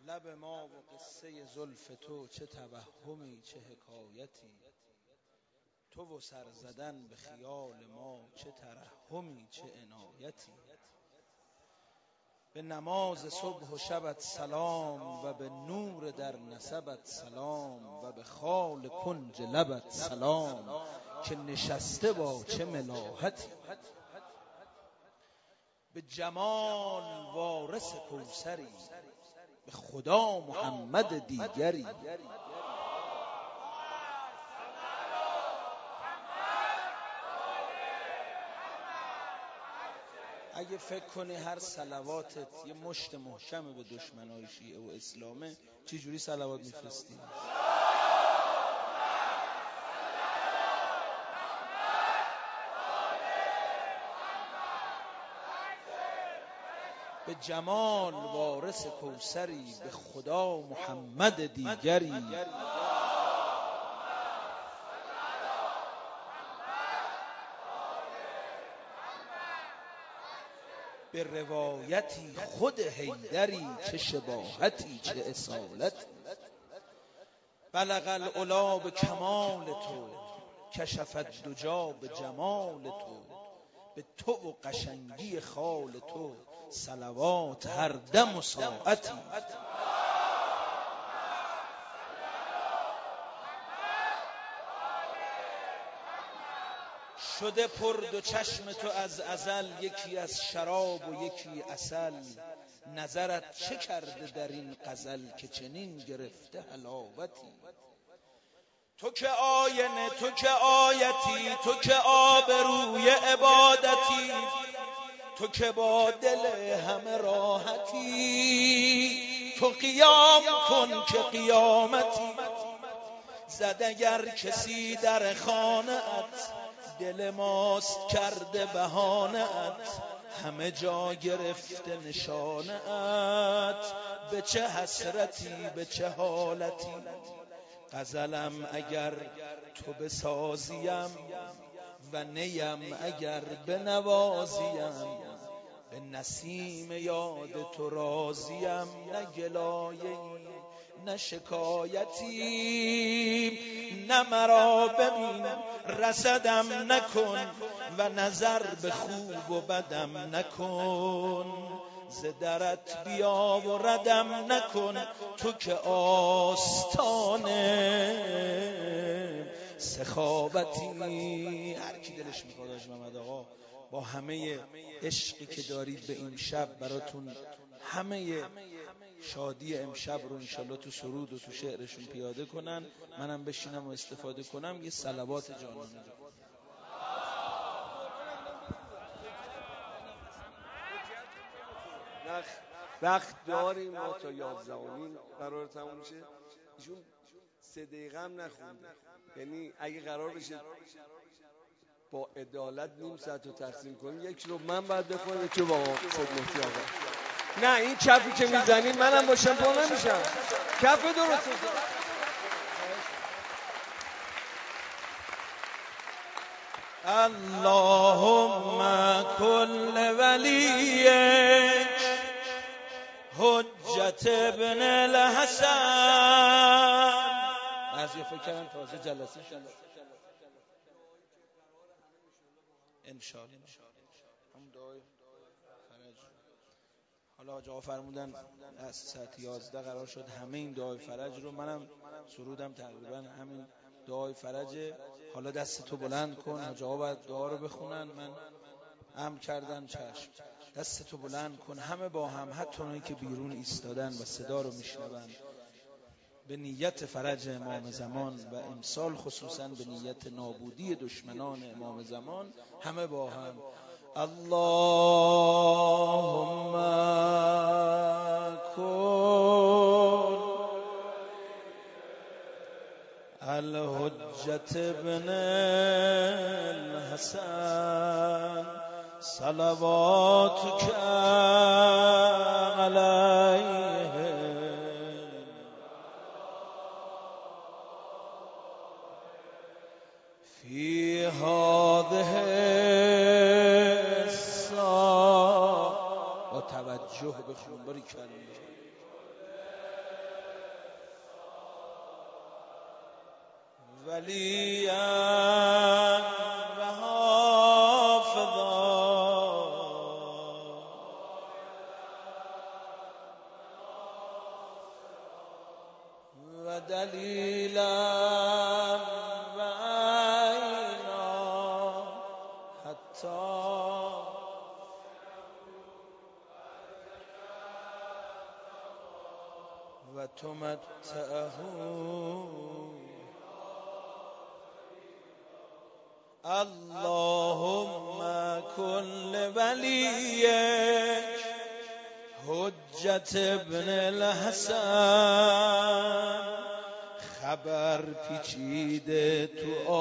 لب ما و قصه زلف تو چه توهمی چه حکایتی، تو و سر زدن به خیال ما چه ترحمی چه عنایتی. به نماز صبح و شبت سلام و به نور در نسبت سلام و به خال کنج لبت سلام که نشسته با چه ملاحتی. به جمال وارث کوثری به خدا محمد دیگری. اگه فکر کنی هر صلواتت یه مشت محکمه به دشمنای شیعه و اسلامه، چه جوری صلوات میفرستی؟ به جمال وارث کوثری به خدا محمد دیگری. به روایتی خود حیدری چه شباهتی چه اصالتی. بلغ العلا به کمال تو کشفت دجا به جمال تو. به تو و قشنگی خال تو صلوات هر دم و ساعتی. شده پر دو چشم تو از ازل، یکی از شراب و یکی عسل. نظرت چه کرده در این غزل که چنین گرفته حلاوتی. تو که آینه تو که آیتی، تو که آبروی عبادتی، تو که با دل همه راحتی. تو قیام کن که قیامتی. زد اگر کسی در خانه ات، دل ماست کرده بهانه ات. همه جا گرفته نشانه ات، به چه حسرتی به چه حالتی. غزلم اگر تو بسازیم و نیم اگر بنوازیم. به نسیم یاد تو راضیم، نه گلایه‌ای نه شکایتی. نه مرا ببین رسدم نکن و نظر به خوب و بدم نکن. ز درت بیا و ردم نکن، تو که آستانه سخاوتی. هر کی دلش میخواد حاج محمد آقا با همه عشقی که دارید به این شب براتون همه شادی امشب رو انشالله تو سرود و تو شعرشون پیاده کنن، منم بشینم و استفاده کنم. یه صلوات جانانه رو وقت داریم ما تا 11 قرار تموم میشه. ایشون 3 دقیقه هم نخونده، یعنی اگه قرار بشه با عدالت نیم ساعت رو تقسیم کنیم، یک رو من باید بخونم یکی با سید مهدی آقا. نه این کفی که میزنین منم باشم پا نمیشم. کف درسته. اللهم کل ولیک حجت ابن الحسن. بعضی فکر کردن تازه جلسه شد. انشاءالله هم دعای فرج. حالا حاج آقا فرمودن از ساعت 11 قرار شد همه این دعای فرج رو، منم سرودم تقریبا همین دعای فرج. حالا دست تو بلند کن، حاج آقا باید دعا رو بخونن. من امر کردن چشم. دست تو بلند کن، همه با هم، حتی اونایی که بیرون ایستادن و صدا رو میشنون، به نیت فرج امام زمان و امسال خصوصا به نیت نابودی دشمنان امام زمان، همه با هم اللهم کن الحجت ابن الحسن صلواتک علیه فی هذه الساعة. با توجه بخون باری کلمه ولیا و حافظا و دلیلا و عینا حتی و تمتعه اللهم كل وليك حجت ابن الحسن خبر پیچیده تو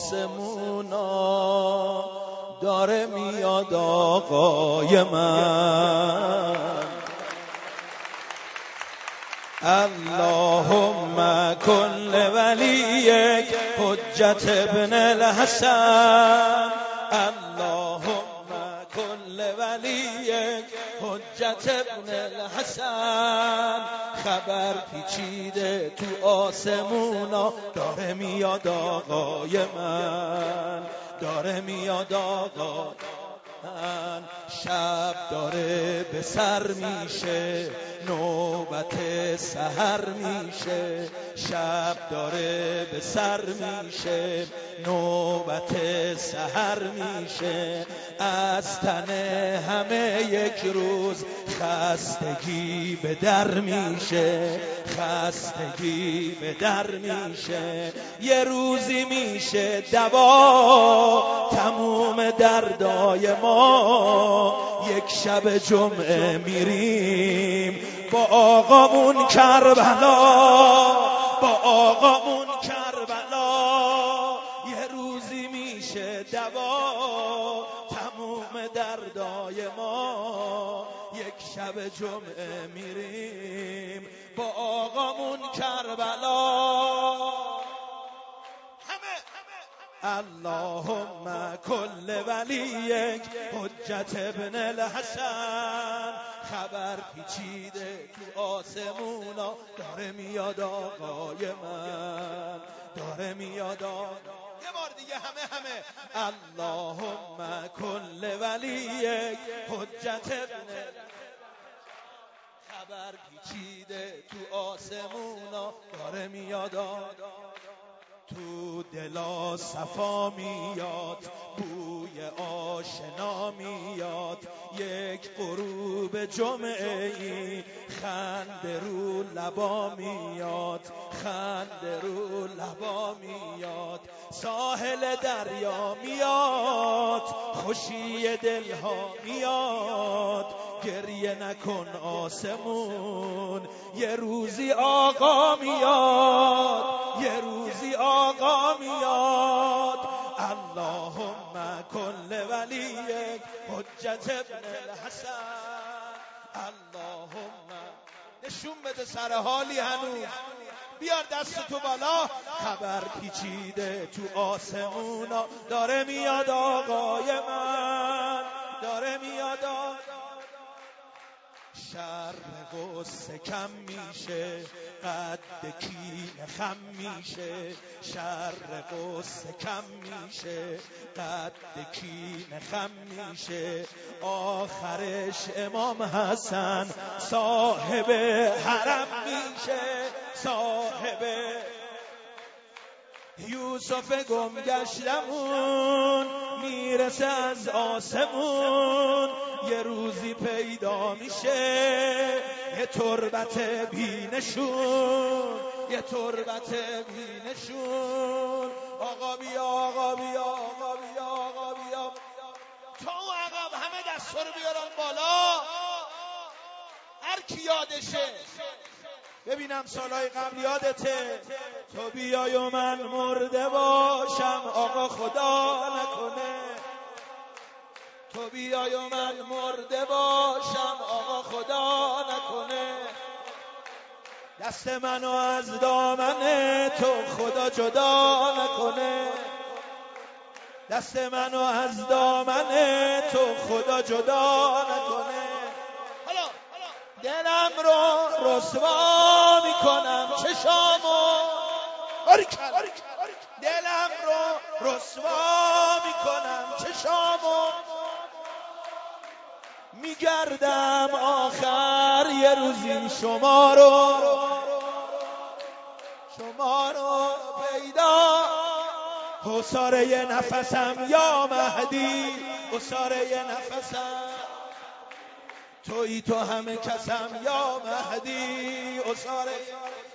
آسمونا داره میاد آقای من اللهم كل وليك حجت ابن الحسن اللهم كل وليك حجت ابن الحسن خبر پیچیده تو آسمونا داره میاد آقای من داره میاد آقای من شب داره به سر میشه نوبت سحر میشه شب داره به سر میشه نوبت سحر میشه از تن همه یک روز خستگی به در میشه خستگی به در میشه یه روزی میشه دوا تموم دردای ما یک شب جمعه میریم با آقامون کربلا با آقامون کربلا یه روزی میشه دوا تموم دردای ما یک شب جمعه میریم با آقامون کربلا اللهم كل وليك حجت ابن الحسن خبر پیچیده تو آسمونا داره میاد آقای من داره میاد یه بار دیگه همه اللهم كل وليك حجت ابن خبر پیچیده تو آسمونا داره میاد تو دلا صفا میاد بوی آشنا میاد یک غروب جمعه ای خنده رو لبا میاد خنده رو لبا میاد ساحل دریا میاد خوشی دلها میاد گریه نکن آسمون یه روزی آقا میاد یه روزی آقا میاد اللهم كل وليك حجت ابن الحسن اللهم نشون بده سر حالی هنوز بیار دست تو بالا خبر پیچیده تو آسمونا داره میاد آقای من داره میاد شر غصه کم میشه قد کینه خم میشه شر غصه کم میشه قد کینه خم میشه آخرش امام حسن صاحب حرم میشه صاحب یوسف گم گشتمون میرسه از آسمون یه روزی پیدا میشه یه تربت بینشون یه تربت بینشون آقا بیا آقا بیا آقا بیا آقا بیا تا اون عقب همه دستا رو بیارن بالا هر کی یادشه ببینم سالهای قبل یادته تو بیای و من مرده باشم آقا خدا نکنه تو بیای و من مرده باشم آقا خدا نکنه دست منو از دامن تو خدا جدا نکنه دست منو از دامن تو خدا جدا نکنه حالا دلم رو رسوا میکنم چشامو دلم رو رسوا میکنم چشامو میگردم آخر یه روزی شما رو پیدا حصار یه نفسم یا مهدی حصار یه نفسم تویی تو همه کسم یا مهدی حصار